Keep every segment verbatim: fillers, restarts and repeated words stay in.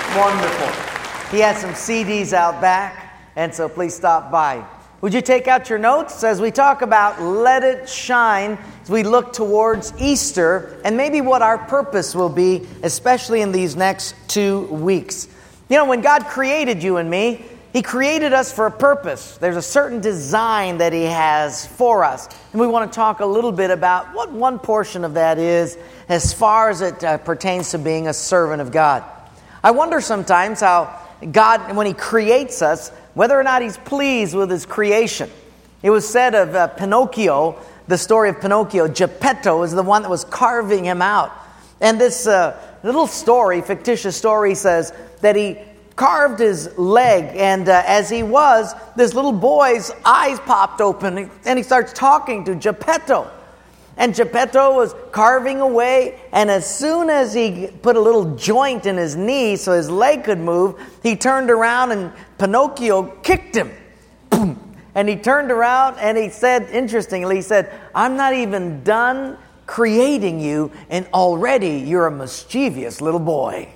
Wonderful. He has some C Ds out back, and so please stop by. Would you take out your notes as we talk about Let It Shine, as we look towards Easter, and maybe what our purpose will be, especially in these next two weeks. You know, when God created you and me, He created us for a purpose. There's a certain design that He has for us. And we want to talk a little bit about what one portion of that is as far as it uh, pertains to being a servant of God. I wonder sometimes how God, when He creates us, whether or not He's pleased with His creation. It was said of uh, Pinocchio, the story of Pinocchio, Geppetto is the one that was carving him out. And this uh, little story, fictitious story, says that he carved his leg, and uh, as he was, this little boy's eyes popped open, and he starts talking to Geppetto. And Geppetto was carving away, and as soon as he put a little joint in his knee so his leg could move, he turned around and Pinocchio kicked him. Boom. And he turned around and he said, interestingly, he said, "I'm not even done creating you, and already you're a mischievous little boy."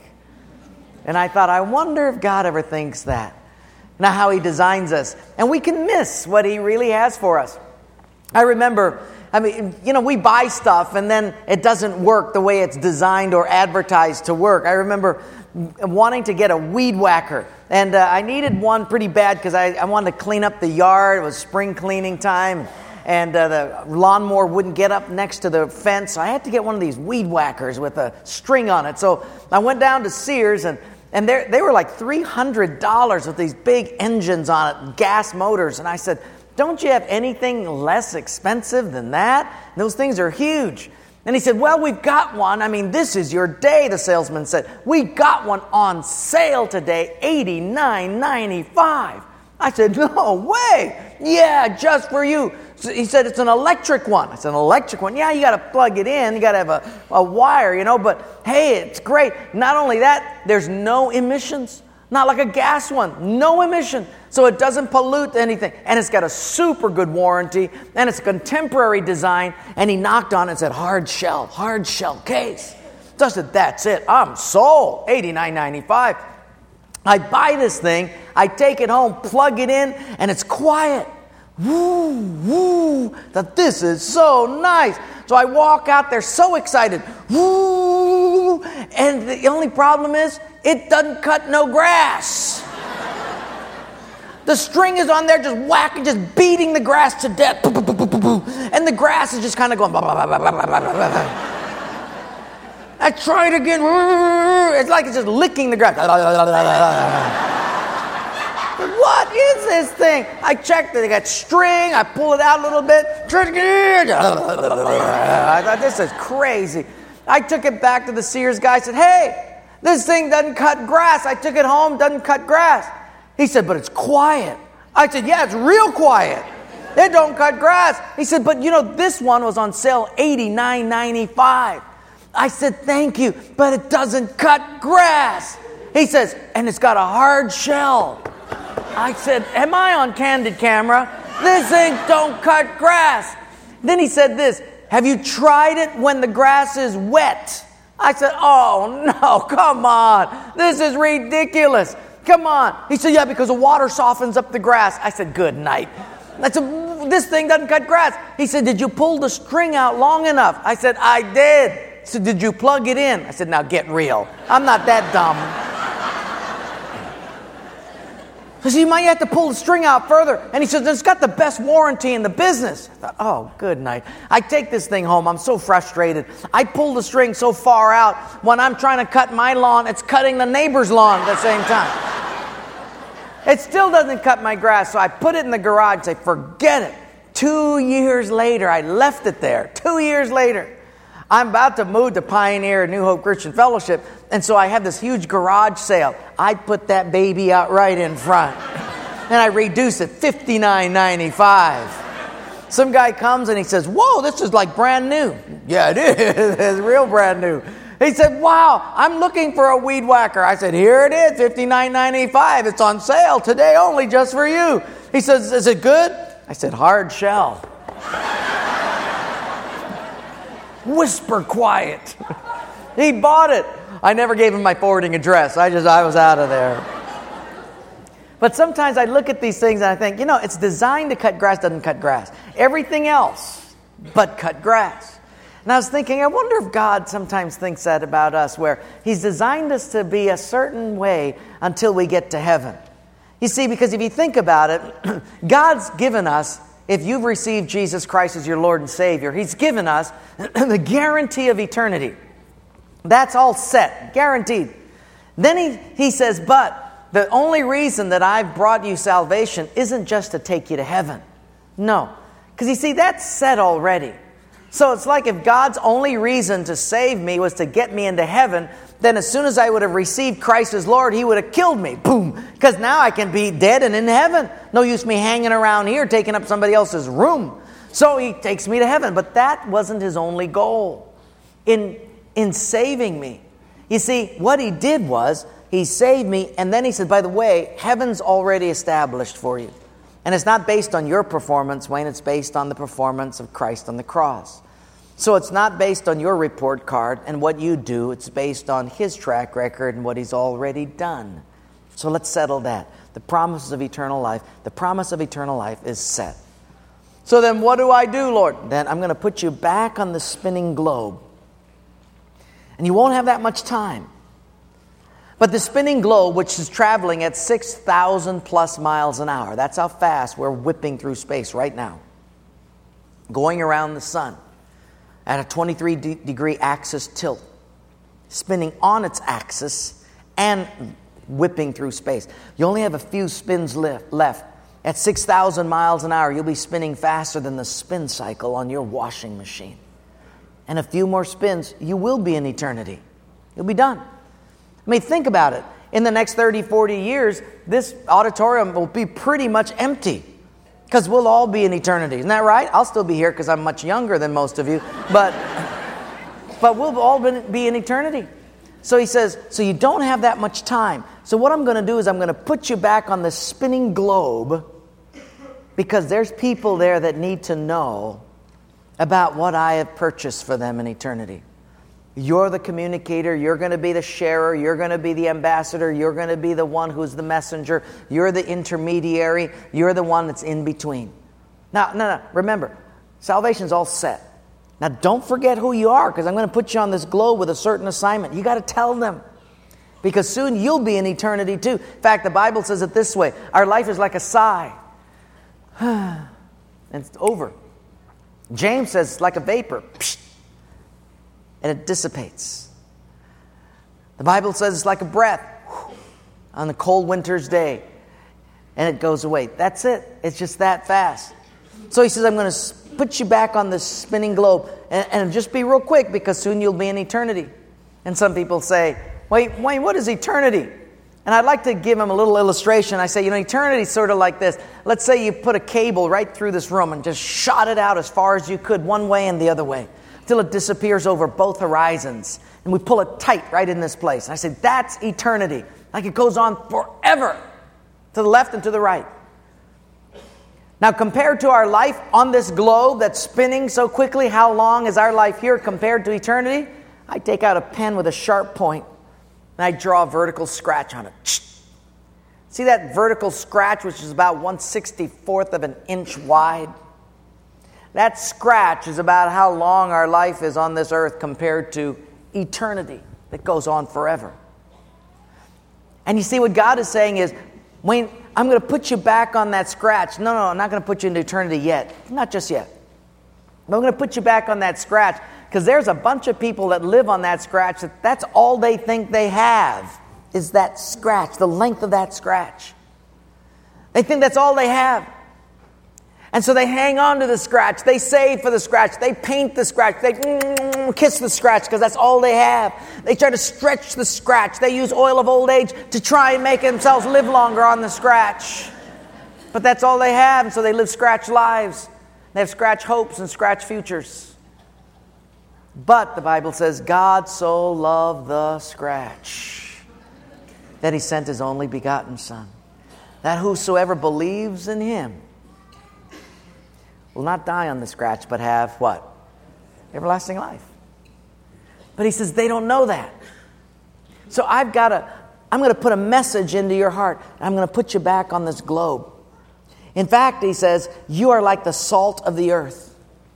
And I thought, I wonder if God ever thinks that. Now, how He designs us. And we can miss what He really has for us. I remember, I mean, you know, we buy stuff and then it doesn't work the way it's designed or advertised to work. I remember wanting to get a weed whacker. And uh, I needed one pretty bad because I, I wanted to clean up the yard. It was spring cleaning time. And uh, the lawnmower wouldn't get up next to the fence. So I had to get one of these weed whackers with a string on it. So I went down to Sears, and, and they were like three hundred dollars with these big engines on it, gas motors. And I said, "Don't you have anything less expensive than that? Those things are huge." And he said, "Well, we've got one. I mean, this is your day," the salesman said. "We got one on sale today, eighty-nine ninety-five. I said, "No way. Yeah, just for you." So he said, "It's an electric one." I said, "An electric one? Yeah, you got to plug it in. You got to have a, a wire, you know, but hey, it's great. Not only that, there's no emissions. Not like a gas one. No emission. So it doesn't pollute anything. And it's got a super good warranty. And it's a contemporary design." And he knocked on it and said, "Hard shell, hard shell case." So I said, "That's it. I'm sold. eighty-nine ninety-five. I buy this thing. I take it home, plug it in, and it's quiet. Woo, woo, that this is so nice. So I walk out there so excited. Woo, and the only problem is it doesn't cut no grass. The string is on there just whacking, just beating the grass to death. And the grass is just kind of going. I try it again. It's like it's just licking the grass. What is this thing? I checked it. I got string. I pull it out a little bit. I thought, this is crazy. I took it back to the Sears guy. I said, "Hey, this thing doesn't cut grass. I took it home. Doesn't cut grass." He said, "But it's quiet." I said, "Yeah, it's real quiet. It don't cut grass." He said, "But you know, this one was on sale eighty-nine ninety-five. I said, "Thank you, but it doesn't cut grass." He says, "And it's got a hard shell." I said, "Am I on candid camera? This thing don't cut grass." Then he said this, "Have you tried it when the grass is wet?" I said, "Oh no, come on. This is ridiculous. Come on." He said, "Yeah, because the water softens up the grass." I said, "Good night." I said, "This thing doesn't cut grass." He said, "Did you pull the string out long enough?" I said, "I did." He said, "Did you plug it in?" I said, "Now get real. I'm not that dumb." He said, "You might have to pull the string out further." And he said, "It's got the best warranty in the business." I thought, oh, good night. I take this thing home. I'm so frustrated. I pull the string so far out. When I'm trying to cut my lawn, it's cutting the neighbor's lawn at the same time. It still doesn't cut my grass. So I put it in the garage and say, forget it. Two years later, I left it there. Two years later. I'm about to move to Pioneer New Hope Christian Fellowship, and so I have this huge garage sale. I put that baby out right in front, and I reduce it fifty-nine ninety-five. Some guy comes and he says, "Whoa, this is like brand new." Yeah, it is. It's real brand new. He said, "Wow, I'm looking for a weed whacker." I said, "Here it is, fifty-nine ninety-five. It's on sale today only, just for you." He says, "Is it good?" I said, "Hard shell." Whisper quiet. He bought it. I never gave him my forwarding address. I just, I was out of there. But sometimes I look at these things and I think, you know, it's designed to cut grass, doesn't cut grass. Everything else but cut grass. And I was thinking, I wonder if God sometimes thinks that about us, where He's designed us to be a certain way until we get to heaven. You see, because if you think about it, God's given us, if you've received Jesus Christ as your Lord and Savior, He's given us the guarantee of eternity. That's all set, guaranteed. Then he, he says, but the only reason that I've brought you salvation isn't just to take you to heaven. No. Because you see, that's set already. So it's like if God's only reason to save me was to get me into heaven, then as soon as I would have received Christ as Lord, He would have killed me. Boom. Because now I can be dead and in heaven. No use me hanging around here taking up somebody else's room. So He takes me to heaven. But that wasn't His only goal in, in saving me. You see, what He did was, He saved me, and then He said, by the way, heaven's already established for you. And it's not based on your performance, Wayne. It's based on the performance of Christ on the cross. So it's not based on your report card and what you do. It's based on His track record and what He's already done. So let's settle that. The promises of eternal life. The promise of eternal life is set. So then what do I do, Lord? Then I'm going to put you back on the spinning globe. And you won't have that much time. But the spinning globe, which is traveling at six thousand plus miles an hour, that's how fast we're whipping through space right now, going around the sun at a twenty-three degree axis tilt, spinning on its axis and whipping through space. You only have a few spins left. At six thousand miles an hour, you'll be spinning faster than the spin cycle on your washing machine. And a few more spins, you will be in eternity. You'll be done. I mean, think about it. In the next thirty, forty years, this auditorium will be pretty much empty because we'll all be in eternity. Isn't that right? I'll still be here because I'm much younger than most of you, but but we'll all be in eternity. So he says, so you don't have that much time. So what I'm going to do is I'm going to put you back on the spinning globe because there's people there that need to know about what I have purchased for them in eternity. You're the communicator. You're going to be the sharer. You're going to be the ambassador. You're going to be the one who's the messenger. You're the intermediary. You're the one that's in between. Now, no, no. Remember, salvation's all set. Now, don't forget who you are, because I'm going to put you on this globe with a certain assignment. You got to tell them, because soon you'll be in eternity too. In fact, the Bible says it this way: our life is like a sigh, and it's over. James says it's like a vapor. Psh, and it dissipates. The Bible says it's like a breath on a cold winter's day, and it goes away. That's it. It's just that fast. So he says, I'm going to put you back on this spinning globe, and, and just be real quick, because soon you'll be in eternity. And some people say, wait, Wayne, what is eternity? And I'd like to give them a little illustration. I say, you know, eternity is sort of like this. Let's say you put a cable right through this room and just shot it out as far as you could, one way and the other way, till it disappears over both horizons. And we pull it tight right in this place. And I say, that's eternity. Like it goes on forever, to the left and to the right. Now, compared to our life on this globe that's spinning so quickly, how long is our life here compared to eternity? I take out a pen with a sharp point, and I draw a vertical scratch on it. See that vertical scratch, which is about one sixty-fourth of an inch wide? That scratch is about how long our life is on this earth compared to eternity that goes on forever. And you see, what God is saying is, Wayne, I'm going to put you back on that scratch. No, no, I'm not going to put you into eternity yet. Not just yet. But I'm going to put you back on that scratch, because there's a bunch of people that live on that scratch that that's all they think they have, is that scratch, the length of that scratch. They think that's all they have. And so they hang on to the scratch. They save for the scratch. They paint the scratch. They mm, kiss the scratch, because that's all they have. They try to stretch the scratch. They use oil of old age to try and make themselves live longer on the scratch. But that's all they have, and so they live scratch lives. They have scratch hopes and scratch futures. But the Bible says, God so loved the scratch that He sent His only begotten Son, that whosoever believes in Him will not die on the scratch, but have what? Everlasting life. But He says they don't know that. So I've got to, I'm going to put a message into your heart. I'm going to put you back on this globe. In fact, he says, you are like the salt of the earth.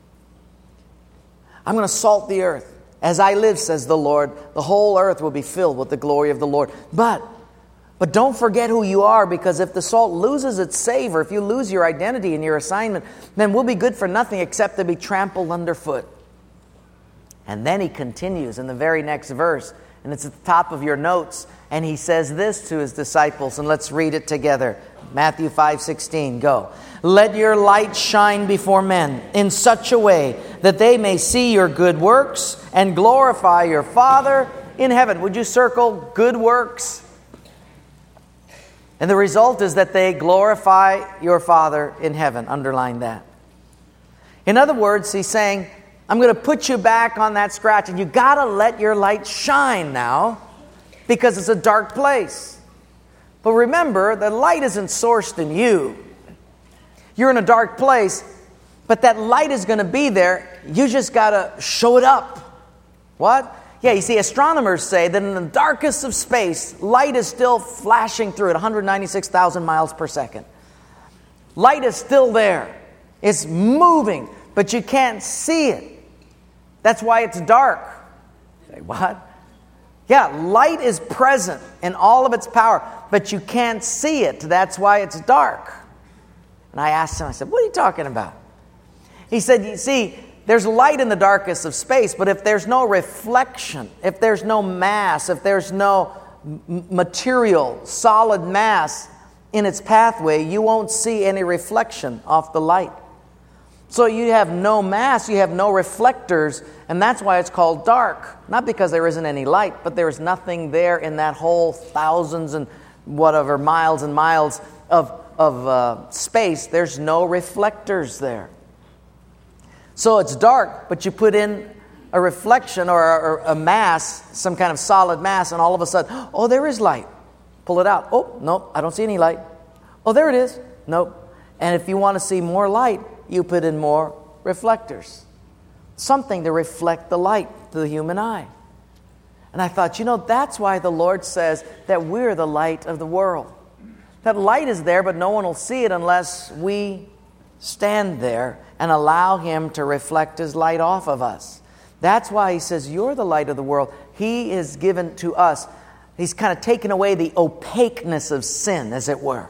I'm going to salt the earth. As I live, says the Lord, the whole earth will be filled with the glory of the Lord. But, but don't forget who you are, because if the salt loses its savor, if you lose your identity and your assignment, then we'll be good for nothing except to be trampled underfoot. And then he continues in the very next verse, and it's at the top of your notes, and he says this to his disciples, and let's read it together. Matthew five sixteen, go. Let your light shine before men in such a way that they may see your good works and glorify your Father in heaven. Would you circle good works? And the result is that they glorify your Father in heaven. Underline that. In other words, he's saying, I'm going to put you back on that scratch, and you got to let your light shine now, because it's a dark place. But remember, the light isn't sourced in you. You're in a dark place, but that light is going to be there. You just got to show it up. What? Yeah, you see, astronomers say that in the darkest of space, light is still flashing through at one hundred ninety-six thousand miles per second. Light is still there. It's moving, but you can't see it. That's why it's dark. Say, what? Yeah, light is present in all of its power, but you can't see it. That's why it's dark. And I asked him, I said, what are you talking about? He said, you see, there's light in the darkest of space, but if there's no reflection, if there's no mass, if there's no m- material, solid mass in its pathway, you won't see any reflection off the light. So you have no mass, you have no reflectors, and that's why it's called dark. Not because there isn't any light, but there is nothing there in that whole thousands and whatever miles and miles of, of uh, space. There's no reflectors there. So it's dark, but you put in a reflection or a, or a mass, some kind of solid mass, and all of a sudden, oh, there is light. Pull it out. Oh, nope, I don't see any light. Oh, there it is. Nope. And if you want to see more light, you put in more reflectors. Something to reflect the light to the human eye. And I thought, you know, that's why the Lord says that we're the light of the world. That light is there, but no one will see it unless we stand there and allow Him to reflect His light off of us. That's why He says, you're the light of the world. He is given to us. He's kind of taken away the opaqueness of sin, as it were.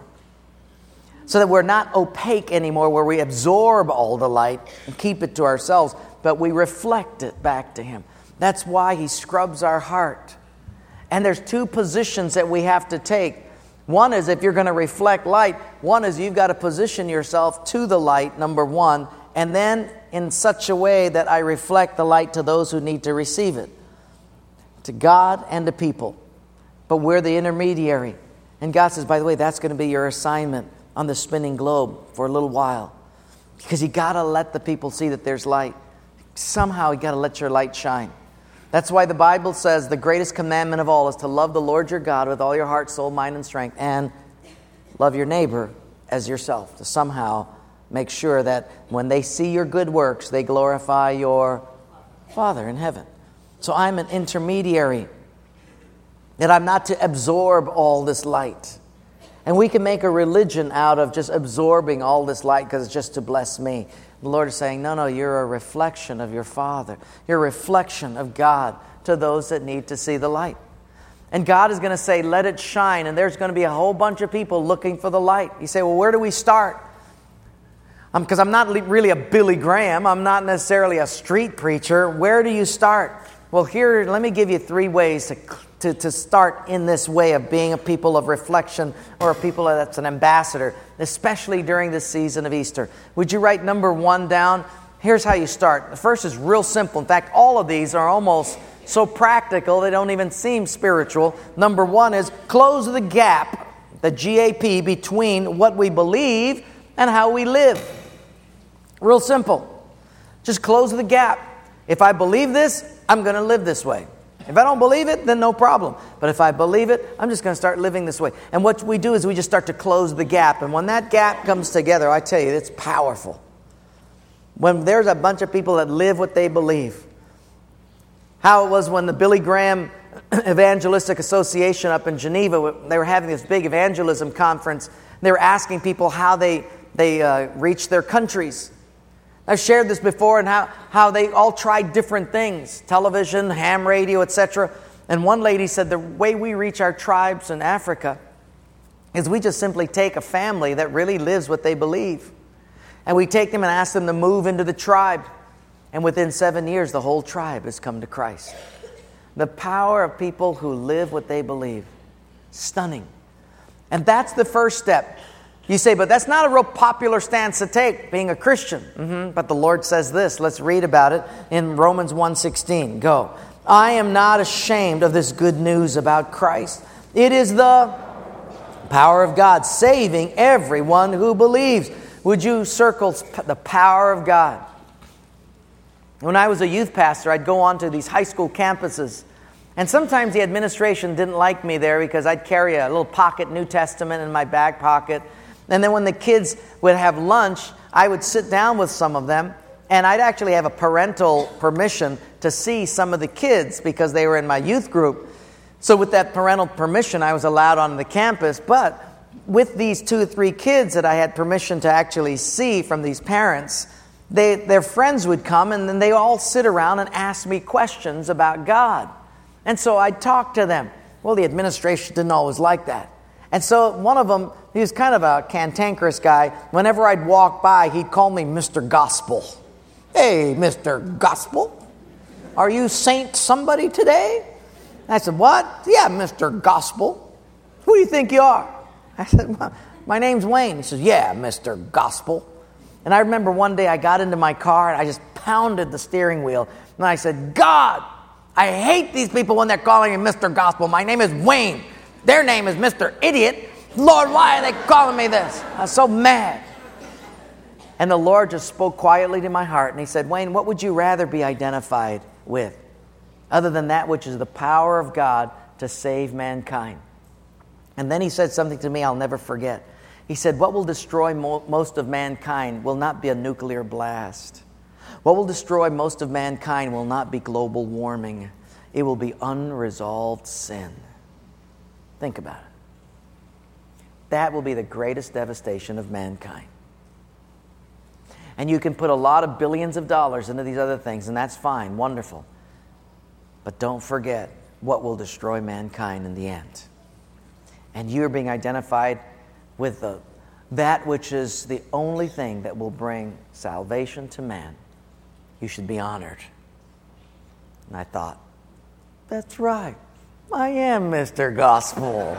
So that we're not opaque anymore, where we absorb all the light and keep it to ourselves, but we reflect it back to Him. That's why He scrubs our heart. And there's two positions that we have to take. One is, if you're going to reflect light, one is you've got to position yourself to the light, number one, and then in such a way that I reflect the light to those who need to receive it, to God and to people. But we're the intermediary. And God says, by the way, that's going to be your assignment on the spinning globe for a little while, because you got to let the people see that there's light. Somehow you got to let your light shine. That's why the Bible says the greatest commandment of all is to love the Lord your God with all your heart, soul, mind, and strength, and love your neighbor as yourself, to somehow make sure that when they see your good works, they glorify your Father in heaven. So I'm an intermediary, that I'm not to absorb all this light. And we can make a religion out of just absorbing all this light because it's just to bless me. The Lord is saying, no, no, you're a reflection of your Father. You're a reflection of God to those that need to see the light. And God is going to say, let it shine. And there's going to be a whole bunch of people looking for the light. You say, well, where do we start? Because um, I'm not really a Billy Graham. I'm not necessarily a street preacher. Where do you start? Well, here, let me give you three ways to To, to start in this way of being a people of reflection, or a people that's an ambassador, especially during this season of Easter. Would you write number one down? Here's how you start. The first is real simple. In fact, all of these are almost so practical they don't even seem spiritual. Number one is close the gap, the G A P, between what we believe and how we live. Real simple. Just close the gap. If I believe this, I'm going to live this way. If I don't believe it, then no problem. But if I believe it, I'm just going to start living this way. And what we do is we just start to close the gap. And when that gap comes together, I tell you, it's powerful. When there's a bunch of people that live what they believe. How it was when the Billy Graham Evangelistic Association up in Geneva. They were having this big evangelism conference. They were asking people how they, they uh, reached their countries. I've shared this before, and how, how they all tried different things, television, ham radio, et cetera. And one lady said the way we reach our tribes in Africa is we just simply take a family that really lives what they believe. And we take them and ask them to move into the tribe. And within seven years, the whole tribe has come to Christ. The power of people who live what they believe. Stunning. And that's the first step. You say, but that's not a real popular stance to take, being a Christian. Mm-hmm. But the Lord says this. Let's read about it in Romans one sixteen. Go. I am not ashamed of this good news about Christ. It is the power of God, saving everyone who believes. Would you circle the power of God? When I was a youth pastor, I'd go on to these high school campuses. And sometimes the administration didn't like me there because I'd carry a little pocket New Testament in my back pocket. And then when the kids would have lunch, I would sit down with some of them, and I'd actually have a parental permission to see some of the kids because they were in my youth group. So with that parental permission, I was allowed on the campus. But with these two or three kids that I had permission to actually see from these parents, they, their friends would come, and then they all sit around and ask me questions about God. And so I'd talk to them. Well, the administration didn't always like that. And so one of them, he was kind of a cantankerous guy. Whenever I'd walk by, he'd call me Mister Gospel. Hey, Mister Gospel, are you Saint somebody today? I said, what? Yeah, Mister Gospel. Who do you think you are? I said, well, my name's Wayne. He says, yeah, Mister Gospel. And I remember one day I got into my car and I just pounded the steering wheel. And I said, God, I hate these people when they're calling me Mister Gospel. My name is Wayne. Their name is Mister Idiot. Lord, why are they calling me this? I was so mad. And the Lord just spoke quietly to my heart. And he said, Wayne, what would you rather be identified with other than that which is the power of God to save mankind? And then he said something to me I'll never forget. He said, what will destroy mo- most of mankind will not be a nuclear blast. What will destroy most of mankind will not be global warming. It will be unresolved sin. Think about it. That will be the greatest devastation of mankind. And you can put a lot of billions of dollars into these other things, and that's fine, wonderful. But don't forget what will destroy mankind in the end. And you're being identified with the, that which is the only thing that will bring salvation to man. You should be honored. And I thought, that's right. I am Mister Gospel.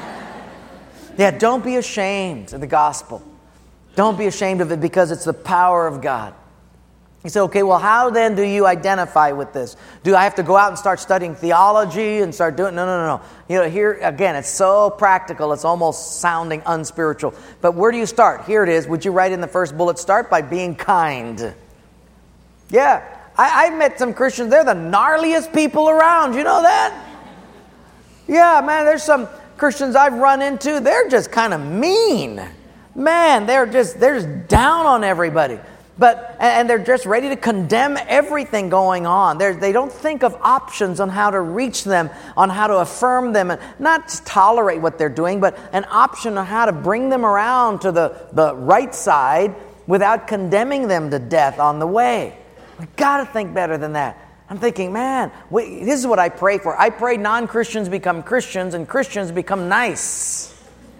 Yeah, don't be ashamed of the gospel. Don't be ashamed of it because it's the power of God. You say, okay, well, how then do you identify with this? Do I have to go out and start studying theology and start doing... No, no, no, no. You know, here, again, it's so practical, it's almost sounding unspiritual. But where do you start? Here it is. Would you write in the first bullet? Start by being kind. Yeah, I, I met some Christians. They're the gnarliest people around. You know that? Yeah, man, there's some Christians I've run into. They're just kind of mean. Man, they're just they're just down on everybody. But and they're just ready to condemn everything going on. They're, they don't think of options on how to reach them, on how to affirm them, and not just tolerate what they're doing, but an option on how to bring them around to the, the right side without condemning them to death on the way. We've got to think better than that. I'm thinking, man, we, this is what I pray for. I pray non-Christians become Christians and Christians become nice.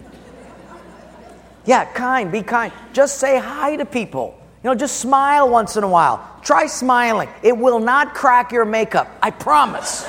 Yeah, kind, be kind. Just say hi to people. You know, just smile once in a while. Try smiling. It will not crack your makeup. I promise.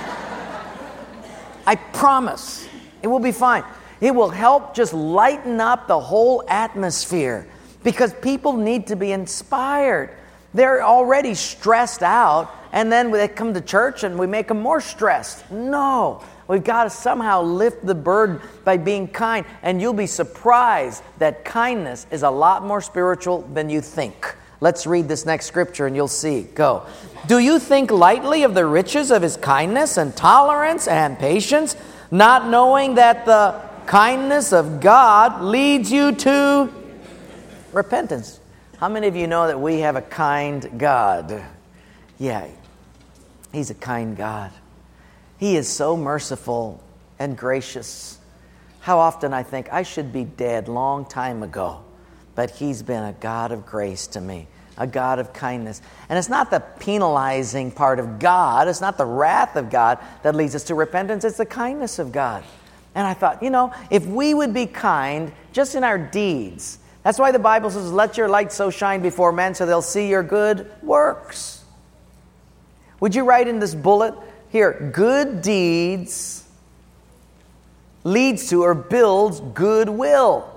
I promise. It will be fine. It will help just lighten up the whole atmosphere because people need to be inspired. They're already stressed out, and then they come to church and we make them more stressed. No. We've got to somehow lift the burden by being kind. And you'll be surprised that kindness is a lot more spiritual than you think. Let's read this next scripture and you'll see. Go. Do you think lightly of the riches of his kindness and tolerance and patience, not knowing that the kindness of God leads you to repentance? How many of you know that we have a kind God? Yeah, he's a kind God. He is so merciful and gracious. How often I think I should be dead long time ago, but He's been a God of grace to me, a God of kindness. And it's not the penalizing part of God, it's not the wrath of God that leads us to repentance, it's the kindness of God. And I thought, you know, if we would be kind just in our deeds, that's why the Bible says, let your light so shine before men so they'll see your good works. Would you write in this bullet here, good deeds leads to or builds goodwill.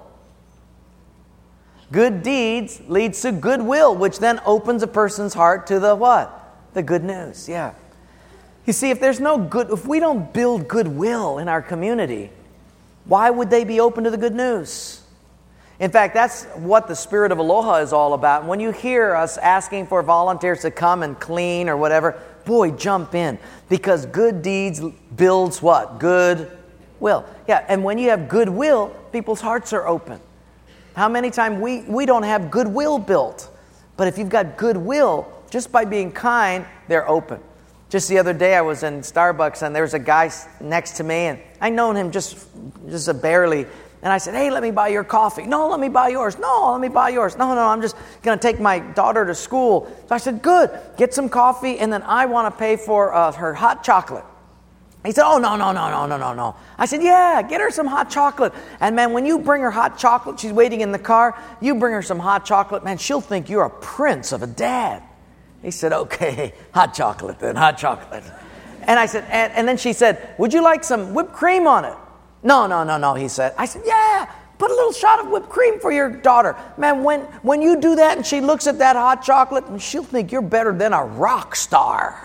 Good deeds leads to goodwill, which then opens a person's heart to the what? The good news, yeah. You see, if there's no good, if we don't build goodwill in our community, why would they be open to the good news? In fact, that's what the Spirit of Aloha is all about. When you hear us asking for volunteers to come and clean or whatever, boy, jump in. Because good deeds builds what? Goodwill. Yeah, and when you have goodwill, people's hearts are open. How many times we, we don't have goodwill built? But if you've got goodwill, just by being kind, they're open. Just the other day, I was in Starbucks, and there was a guy next to me, and I known him just, just a barely. And I said, hey, let me buy your coffee. No, let me buy yours. No, let me buy yours. No, no, I'm just going to take my daughter to school. So I said, good, get some coffee, and then I want to pay for uh, her hot chocolate. He said, oh, no, no, no, no, no, no, no. I said, yeah, get her some hot chocolate. And man, when you bring her hot chocolate, she's waiting in the car, you bring her some hot chocolate, man, she'll think you're a prince of a dad. He said, okay, hot chocolate then, hot chocolate. And I said, and, and then she said, would you like some whipped cream on it? No, no, no, no, he said. I said, yeah, put a little shot of whipped cream for your daughter. Man, when, when you do that and she looks at that hot chocolate, she'll think you're better than a rock star.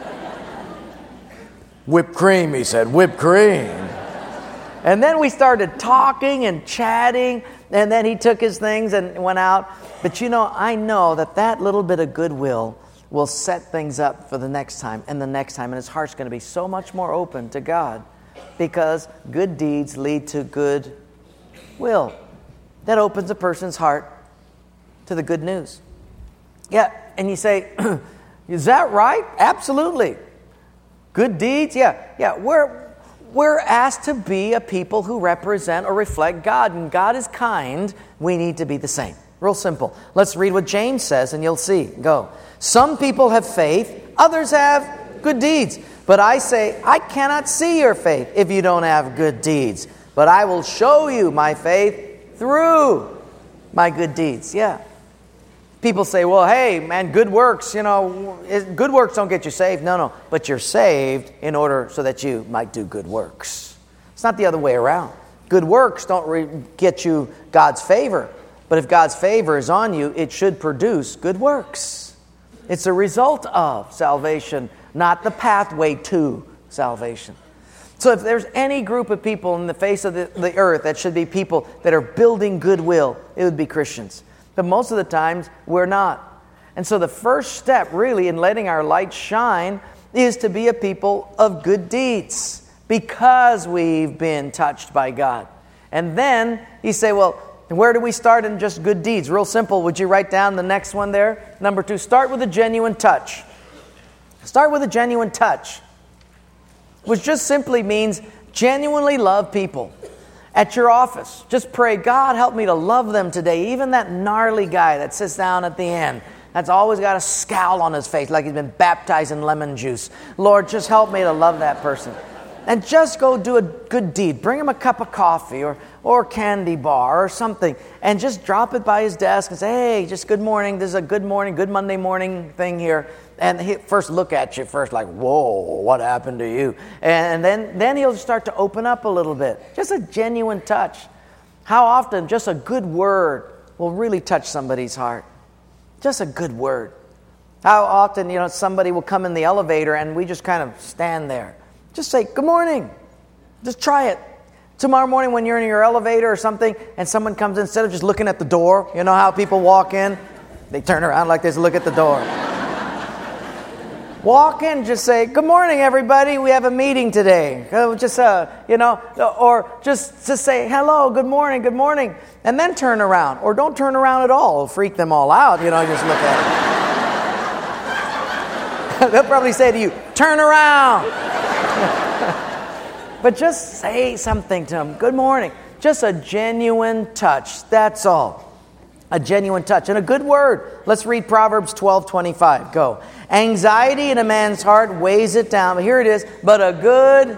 Whipped cream, he said, whipped cream. And then we started talking and chatting, and then he took his things and went out. But you know, I know that that little bit of goodwill will set things up for the next time and the next time, and his heart's going to be so much more open to God because good deeds lead to good will. That opens a person's heart to the good news. Yeah, and you say, is that right? Absolutely. Good deeds? Yeah, yeah. We're, we're asked to be a people who represent or reflect God, and God is kind. We need to be the same. Real simple. Let's read what James says, and you'll see. Go. Some people have faith, others have good deeds. But I say, I cannot see your faith if you don't have good deeds. But I will show you my faith through my good deeds. Yeah. People say, well, hey, man, good works, you know, good works don't get you saved. No, no, but you're saved in order so that you might do good works. It's not the other way around. Good works don't re- get you God's favor. But if God's favor is on you, it should produce good works. It's a result of salvation, not the pathway to salvation. So if there's any group of people in the face of the, the earth that should be people that are building goodwill, it would be Christians. But most of the times, we're not. And so the first step, really, in letting our light shine is to be a people of good deeds because we've been touched by God. And then you say, well, where do we start in just good deeds? Real simple. Would you write down the next one there? Number two, start with a genuine touch. Start with a genuine touch, which just simply means genuinely love people. At your office, just pray, God, help me to love them today. Even that gnarly guy that sits down at the end, that's always got a scowl on his face like he's been baptized in lemon juice. Lord, just help me to love that person. And just go do a good deed. Bring him a cup of coffee or, or candy bar or something. And just drop it by his desk and say, hey, just good morning. This is a good morning, good Monday morning thing here. And he first look at you first like, whoa, what happened to you? And then, then he'll start to open up a little bit. Just a genuine touch. How often just a good word will really touch somebody's heart? Just a good word. How often, you know, somebody will come in the elevator and we just kind of stand there. Just say, good morning. Just try it. Tomorrow morning when you're in your elevator or something and someone comes in, instead of just looking at the door, you know how people walk in? They turn around like this, look at the door. Walk in, just say, good morning, everybody. We have a meeting today. Just, uh, you know, or just, just say, hello, good morning, good morning. And then turn around. Or don't turn around at all. It'll freak them all out, you know, just look at them. They'll probably say to you, turn around. But just say something to them. Good morning. Just a genuine touch. That's all. A genuine touch. And a good word. Let's read Proverbs twelve twenty-five. Go. Anxiety in a man's heart weighs it down. Here it is. But a good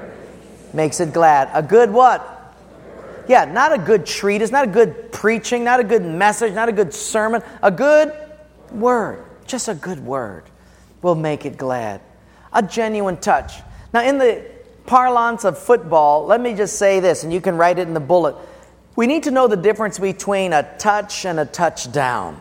makes it glad. A good what? Yeah, not a good treatise, not a good preaching, not a good message, not a good sermon. A good word. Just a good word will make it glad. A genuine touch. Now, in the parlance of football, let me just say this, and you can write it in the bullet. We need to know the difference between a touch and a touchdown.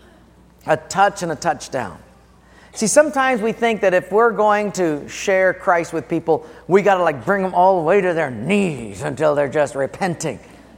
A touch and a touchdown. See, sometimes we think that if we're going to share Christ with people, we got to like bring them all the way to their knees until they're just repenting.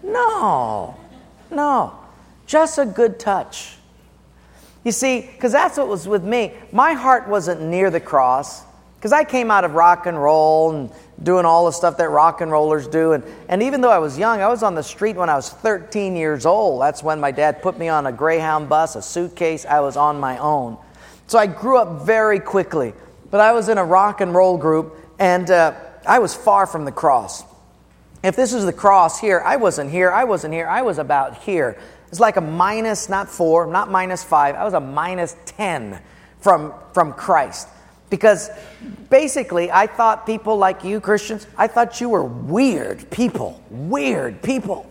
No, no, just a good touch. You see, because that's what was with me. My heart wasn't near the cross because I came out of rock and roll and doing all the stuff that rock and rollers do. And, and even though I was young, I was on the street when I was thirteen years old. That's when my dad put me on a Greyhound bus, a suitcase. I was on my own. So I grew up very quickly, but I was in a rock and roll group, and uh, I was far from the cross. If this is the cross here, I wasn't here, I wasn't here, I was about here. It's like a minus, not four, not minus five, I was a minus ten from, from Christ. Because basically, I thought people like you, Christians, I thought you were weird people, weird people.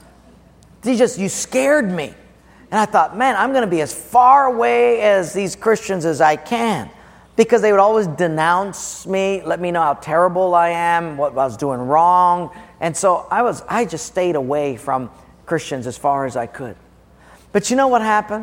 You just, you scared me. And I thought, man, I'm going to be as far away as these Christians as I can. Because they would always denounce me, let me know how terrible I am, what I was doing wrong. And so I was, I just stayed away from Christians as far as I could. But you know what happened?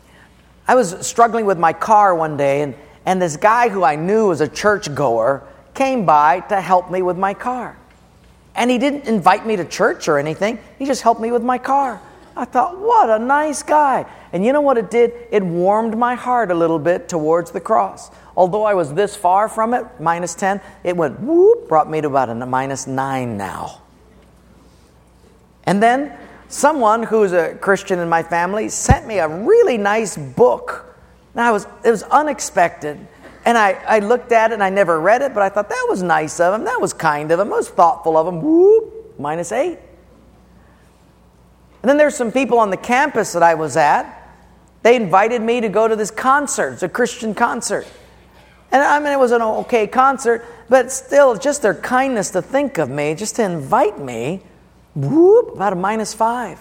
I was struggling with my car one day, and, and this guy who I knew was a churchgoer came by to help me with my car. And he didn't invite me to church or anything. He just helped me with my car. I thought, what a nice guy. And you know what it did? It warmed my heart a little bit towards the cross. Although I was this far from it, minus ten, it went whoop, brought me to about a minus nine now. And then someone who's a Christian in my family sent me a really nice book. And I was, it was unexpected. And I, I looked at it and I never read it, but I thought that was nice of him. That was kind of him. It was thoughtful of him. Whoop, minus eight. And then there's some people on the campus that I was at. They invited me to go to this concert. It's a Christian concert. And I mean, it was an okay concert, but still, just their kindness to think of me, just to invite me, whoop, about a minus five.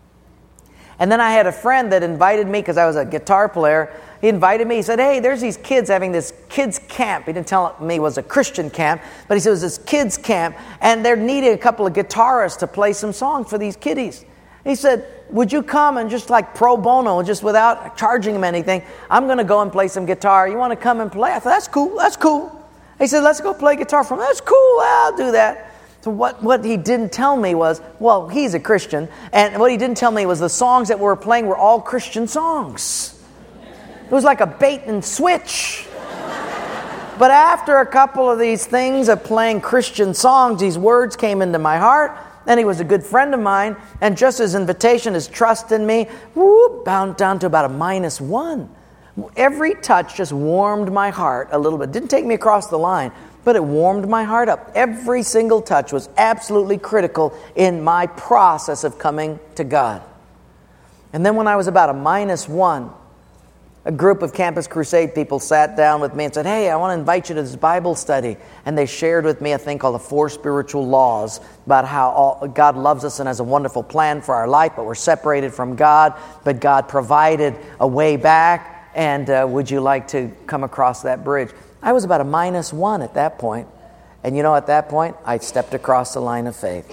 And then I had a friend that invited me, because I was a guitar player. He invited me. He said, hey, there's these kids having this kids camp. He didn't tell me it was a Christian camp, but he said it was this kids camp, and they're needing a couple of guitarists to play some songs for these kiddies. He said, would you come and just like pro bono, just without charging him anything, I'm going to go and play some guitar. You want to come and play? I thought, that's cool, that's cool. He said, let's go play guitar for him. That's cool, I'll do that. So what, what he didn't tell me was, well, he's a Christian, and what he didn't tell me was the songs that we were playing were all Christian songs. It was like a bait and switch. But after a couple of these things of playing Christian songs, these words came into my heart. And he was a good friend of mine, and just his invitation, his trust in me, whoop, bound down to about a minus one. Every touch just warmed my heart a little bit. Didn't take me across the line, but it warmed my heart up. Every single touch was absolutely critical in my process of coming to God. And then when I was about a minus one, a group of Campus Crusade people sat down with me and said, hey, I want to invite you to this Bible study. And they shared with me a thing called the Four Spiritual Laws, about how all, God loves us and has a wonderful plan for our life, but we're separated from God, but God provided a way back, and uh, would you like to come across that bridge? I was about a minus one at that point. And you know, at that point, I stepped across the line of faith.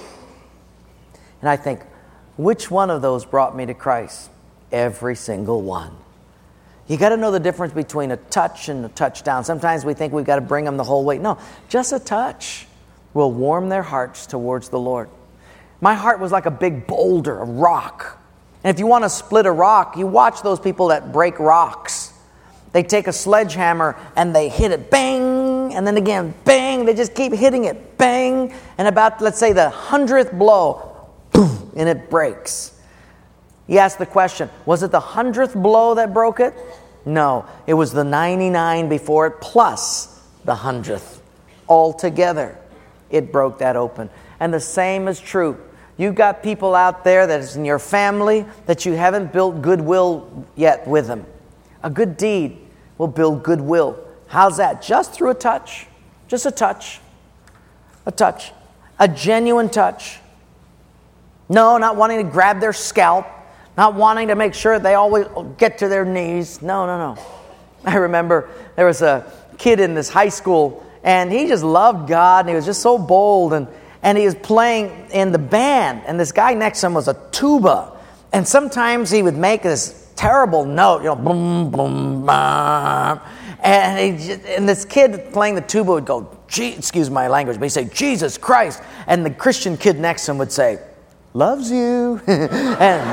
And I think, which one of those brought me to Christ? Every single one. You got to know the difference between a touch and a touchdown. Sometimes we think we've got to bring them the whole way. No, just a touch will warm their hearts towards the Lord. My heart was like a big boulder, a rock. And if you want to split a rock, you watch those people that break rocks. They take a sledgehammer and they hit it, bang, and then again, bang. They just keep hitting it, bang. And about, let's say, the hundredth blow, boom, and it breaks. He asked the question, was it the hundredth blow that broke it? No, it was the ninety-nine before it plus the hundredth all together. it broke that open. And the same is true. You've got people out there that is in your family that you haven't built goodwill yet with them. A good deed will build goodwill. How's that? Just through a touch. Just a touch. A touch. A genuine touch. No, not wanting to grab their scalp. Not wanting to make sure they always get to their knees. No, no, no. I remember there was a kid in this high school, and he just loved God, and he was just so bold, and, and he was playing in the band, and this guy next to him was a tuba, and sometimes he would make this terrible note, you know, boom, boom, bam, and, he just, and this kid playing the tuba would go, excuse my language, but he'd say, Jesus Christ, and the Christian kid next to him would say, loves you, and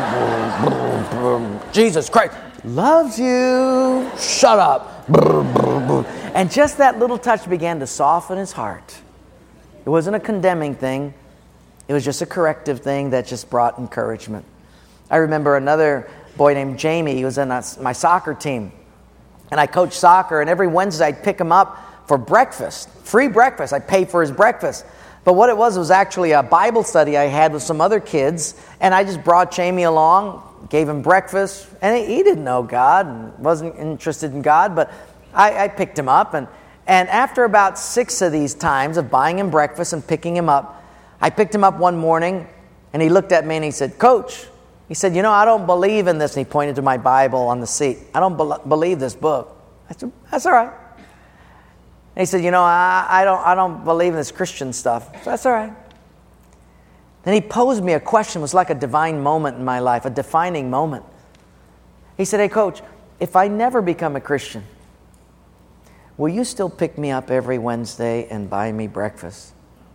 Jesus Christ, loves you, shut up, and just that little touch began to soften his heart. It wasn't a condemning thing, it was just a corrective thing that just brought encouragement. I remember another boy named Jamie, he was in a, my soccer team, and I coached soccer, and every Wednesday I'd pick him up for breakfast, free breakfast, I'd pay for his breakfast. But what it was, it was actually a Bible study I had with some other kids, and I just brought Jamie along, gave him breakfast, and he, he didn't know God, and wasn't interested in God, but I, I picked him up, and, and after about six of these times of buying him breakfast and picking him up, I picked him up one morning, and he looked at me and he said, Coach, he said, you know, I don't believe in this, and he pointed to my Bible on the seat. I don't be- believe this book. I said, that's all right. And he said, you know, I, I don't I don't believe in this Christian stuff. So that's all right. Then he posed me a question. It was like a divine moment in my life, a defining moment. He said, hey, Coach, if I never become a Christian, will you still pick me up every Wednesday and buy me breakfast?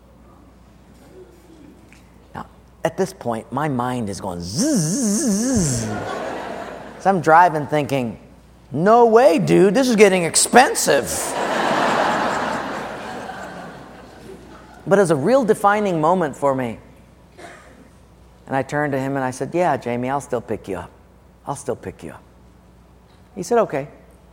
Now, at this point, my mind is going zzz. So I'm driving thinking, no way, dude, this is getting expensive. But it was a real defining moment for me. And I turned to him and I said, yeah, Jamie, I'll still pick you up. I'll still pick you up. He said, okay.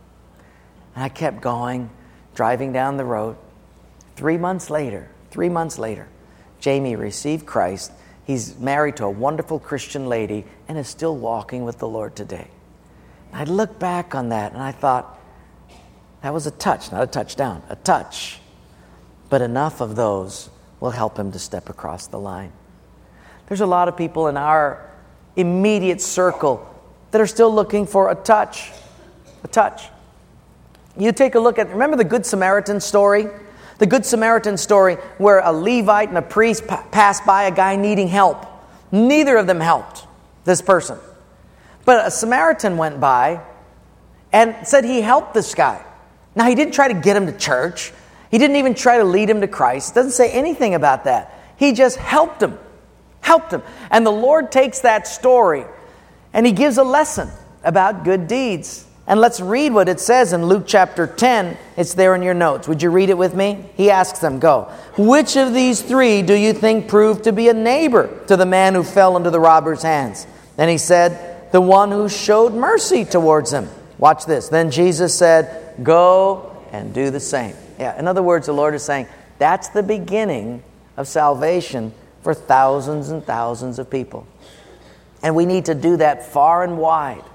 And I kept going, driving down the road. Three months later, three months later, Jamie received Christ. He's married to a wonderful Christian lady and is still walking with the Lord today. And I looked back on that and I thought, that was a touch, not a touchdown, a touch. But enough of those will help him to step across the line. There's a lot of people in our immediate circle that are still looking for a touch. A touch. You take a look at, remember the Good Samaritan story? The Good Samaritan story where a Levite and a priest pa- passed by a guy needing help. Neither of them helped this person. But a Samaritan went by and said he helped this guy. Now, he didn't try to get him to church. He didn't even try to lead him to Christ. It doesn't say anything about that. He just helped him. Helped him. And the Lord takes that story and he gives a lesson about good deeds. And let's read what it says in Luke chapter ten. It's there in your notes. Would you read it with me? He asks them, go. Which of these three do you think proved to be a neighbor to the man who fell into the robber's hands? And he said, the one who showed mercy towards him. Watch this. Then Jesus said, go and do the same. Yeah, in other words, the Lord is saying, that's the beginning of salvation for thousands and thousands of people. And we need to do that far and wide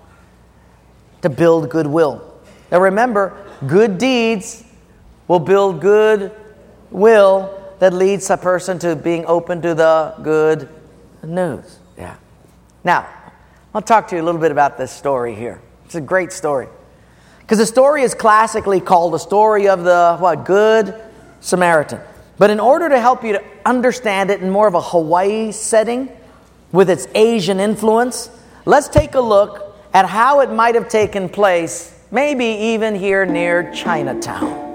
to build goodwill. Now remember, good deeds will build good will that leads a person to being open to the good news. Yeah. Now, I'll talk to you a little bit about this story here. It's a great story. Because the story is classically called the story of the, what, Good Samaritan. But in order to help you to understand it in more of a Hawaii setting with its Asian influence, let's take a look at how it might have taken place, maybe even here near Chinatown.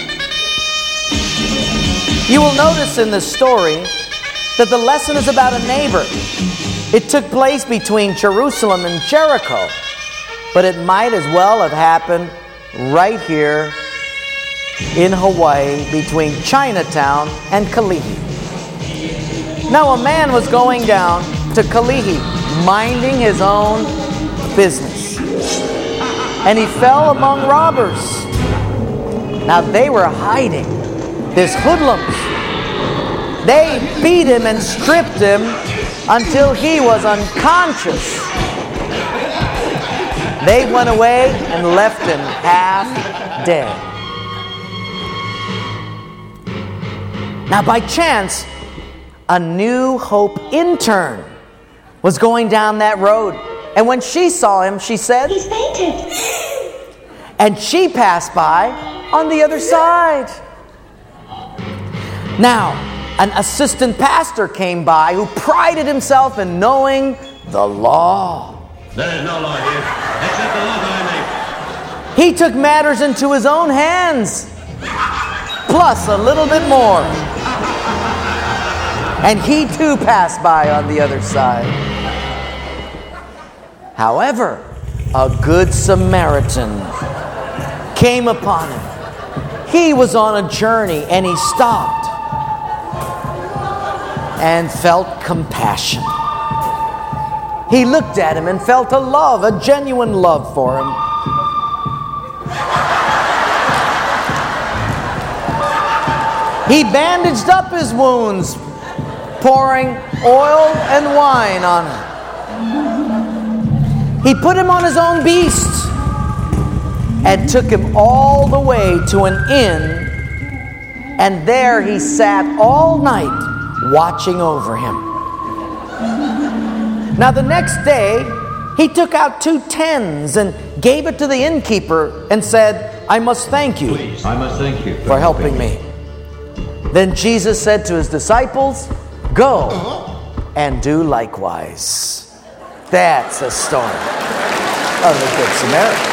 You will notice in this story that the lesson is about a neighbor. It took place between Jerusalem and Jericho, but it might as well have happened right here in Hawaii between Chinatown and Kalihi. Now a man was going down to Kalihi, minding his own business, and he fell among robbers. Now they were hiding. There's hoodlums. They beat him and stripped him until he was unconscious. They went away and left him half dead. Now, by chance, a New Hope intern was going down that road. And when she saw him, she said, "He's fainted." And she passed by on the other side. Now, an assistant pastor came by who prided himself in knowing the law. There is no law here, except the law I make. He took matters into his own hands, plus a little bit more. And he too passed by on the other side. However, a good Samaritan came upon him. He was on a journey and he stopped and felt compassion. He looked at him and felt a love, a genuine love for him. He bandaged up his wounds, pouring oil and wine on him. He put him on his own beast and took him all the way to an inn, and there he sat all night watching over him. Now the next day, he took out two tens and gave it to the innkeeper and said, "I must thank you, Please, I must thank you for helping me." Then Jesus said to his disciples, "Go and do likewise." That's a story of the Good Samaritan.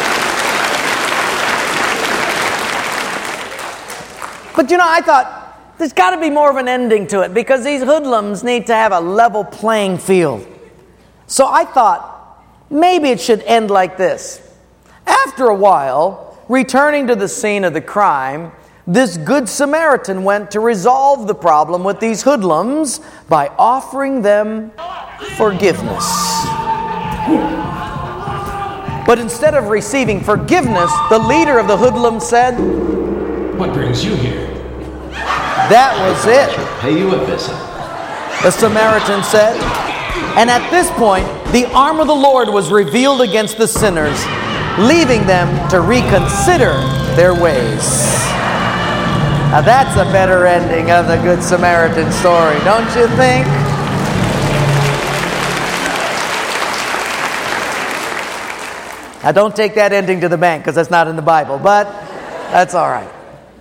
But you know, I thought, there's got to be more of an ending to it, because these hoodlums need to have a level playing field. So I thought, maybe it should end like this. After a while, returning to the scene of the crime, this Good Samaritan went to resolve the problem with these hoodlums by offering them forgiveness. But instead of receiving forgiveness, the leader of the hoodlums said, "What brings you here?" That was it, Pay you a visit. the Samaritan said. And at this point, the arm of the Lord was revealed against the sinners, leaving them to reconsider their ways. Now that's a better ending of the Good Samaritan story, don't you think? Now don't take that ending to the bank, because that's not in the Bible, but that's all right.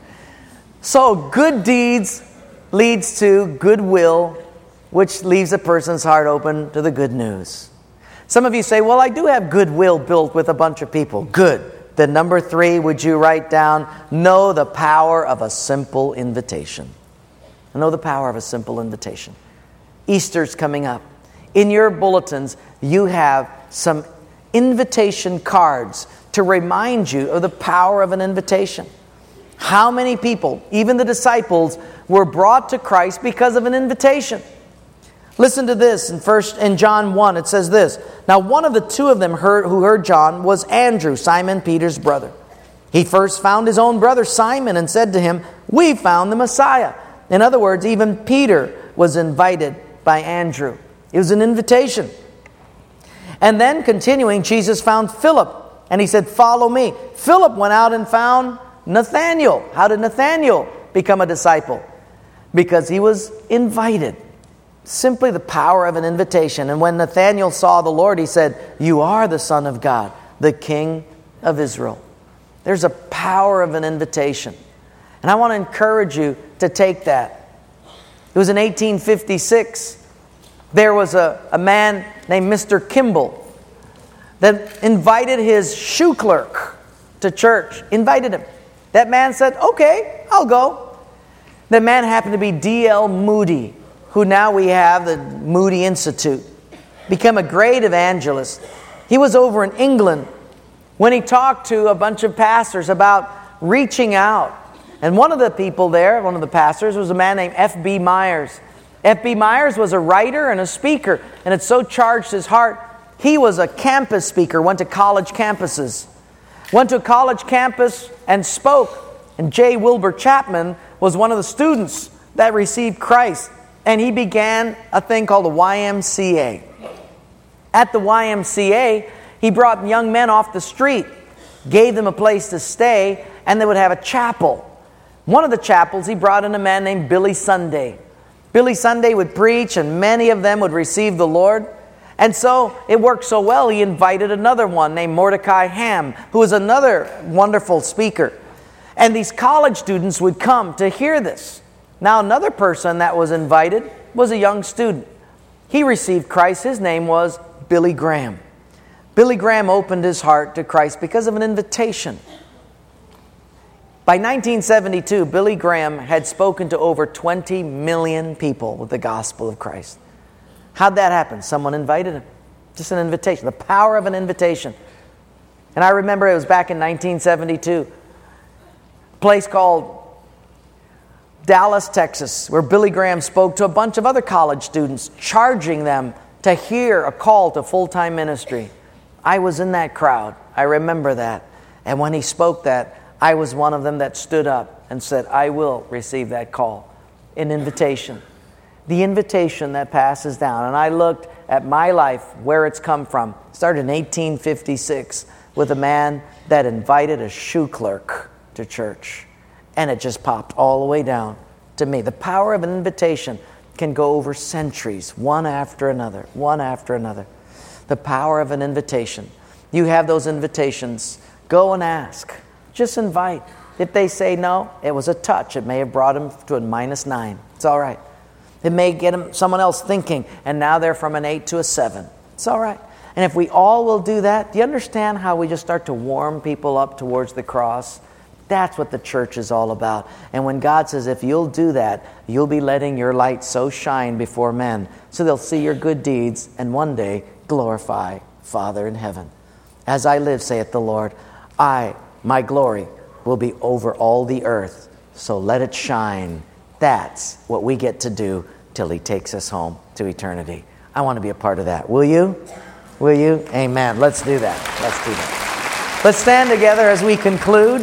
So good deeds leads to goodwill, which leaves a person's heart open to the good news. Some of you say, "Well, I do have goodwill built with a bunch of people." Good. Then number three, would you write down, know the power of a simple invitation. Know the power of a simple invitation. Easter's coming up. In your bulletins, you have some invitation cards to remind you of the power of an invitation. How many people, even the disciples, were brought to Christ because of an invitation? Listen to this in first in John one. It says this: "Now one of the two of them heard, who heard John was Andrew, Simon Peter's brother. He first found his own brother Simon and said to him, 'We found the Messiah.'" In other words, even Peter was invited by Andrew. It was an invitation. And then continuing, Jesus found Philip and he said, "Follow me." Philip went out and found Nathanael. How did Nathanael become a disciple? Because he was invited. Simply the power of an invitation. And when Nathanael saw the Lord, he said, "You are the Son of God, the King of Israel." There's a power of an invitation. And I want to encourage you to take that. It was in eighteen fifty-six. There was a, a man named Mister Kimball that invited his shoe clerk to church. Invited him. That man said, "Okay, I'll go." That man happened to be D L Moody, who now we have the Moody Institute. Became a great evangelist. He was over in England when he talked to a bunch of pastors about reaching out. And one of the people there, one of the pastors, was a man named F B Myers. F B Myers was a writer and a speaker, and it so charged his heart. He was a campus speaker, went to college campuses. Went to a college campus and spoke. And J. Wilbur Chapman was one of the students that received Christ. and he began a thing called the Y M C A. At the Y M C A, he brought young men off the street, gave them a place to stay, and they would have a chapel. One of the chapels, he brought in a man named Billy Sunday. Billy Sunday would preach, and many of them would receive the Lord. And so it worked so well, he invited another one named Mordecai Ham, who was another wonderful speaker. And these college students would come to hear this. Now, another person that was invited was a young student. He received Christ. His name was Billy Graham. Billy Graham opened his heart to Christ because of an invitation. By nineteen seventy-two, Billy Graham had spoken to over twenty million people with the gospel of Christ. How'd that happen? Someone invited him. Just an invitation. The power of an invitation. And I remember it was back in nineteen seventy-two. A place called Dallas, Texas, where Billy Graham spoke to a bunch of other college students, charging them to hear a call to full-time ministry. I was in that crowd. I remember that. And when he spoke that, I was one of them that stood up and said, I will receive that call. An invitation. The invitation that passes down. And I looked at my life, where it's come from. It started in eighteen fifty-six with a man that invited a shoe clerk to church. And it just popped all the way down to me. The power of an invitation can go over centuries, one after another, one after another. The power of an invitation. You have those invitations. Go and ask. Just invite. If they say no, it was a touch. It may have brought them to a minus nine. It's all right. It may get them, someone else thinking, and now they're from an eight to a seven. It's all right. And if we all will do that, do you understand how we just start to warm people up towards the cross? That's what the church is all about. And when God says, if you'll do that, you'll be letting your light so shine before men, so they'll see your good deeds and one day glorify Father in heaven. As I live, saith the Lord, I, my glory, will be over all the earth. So let it shine. That's what we get to do till He takes us home to eternity. I want to be a part of that. Will you? Will you? Amen. Let's do that. Let's do that. Let's stand together as we conclude.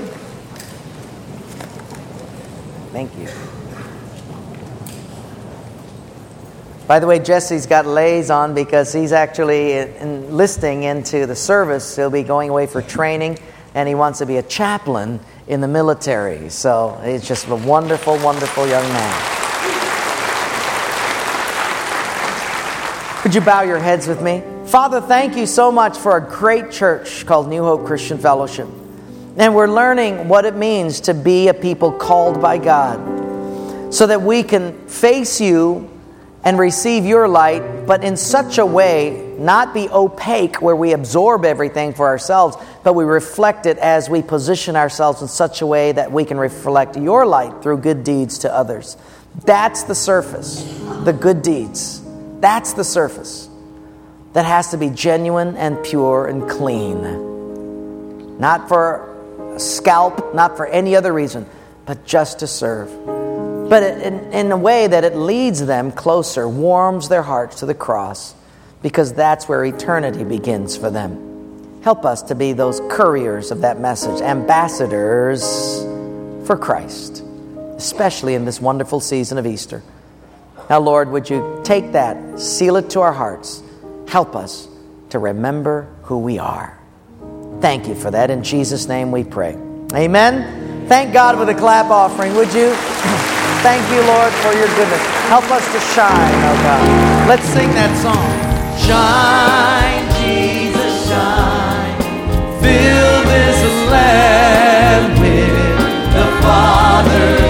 Thank you. By the way, Jesse's got lays on because he's actually enlisting into the service. He'll be going away for training, and he wants to be a chaplain in the military. So he's just a wonderful, wonderful young man. Could you bow your heads with me? Father, thank you so much for a great church called New Hope Christian Fellowship. And we're learning what it means to be a people called by God, so that we can face you and receive your light, but in such a way, not be opaque where we absorb everything for ourselves, but we reflect it as we position ourselves in such a way that we can reflect your light through good deeds to others. That's the surface, the good deeds. That's the surface that has to be genuine and pure and clean. Not for a scalp, not for any other reason, but just to serve. But in, in a way that it leads them closer, warms their hearts to the cross, because that's where eternity begins for them. Help us to be those couriers of that message, ambassadors for Christ, especially in this wonderful season of Easter. Now, Lord, would you take that, seal it to our hearts, help us to remember who we are. Thank you for that. In Jesus' name we pray. Amen. Thank God with a clap offering, would you? Thank you, Lord, for your goodness. Help us to shine, oh God. Let's sing that song. Shine, Jesus, shine. Fill this land with the Father.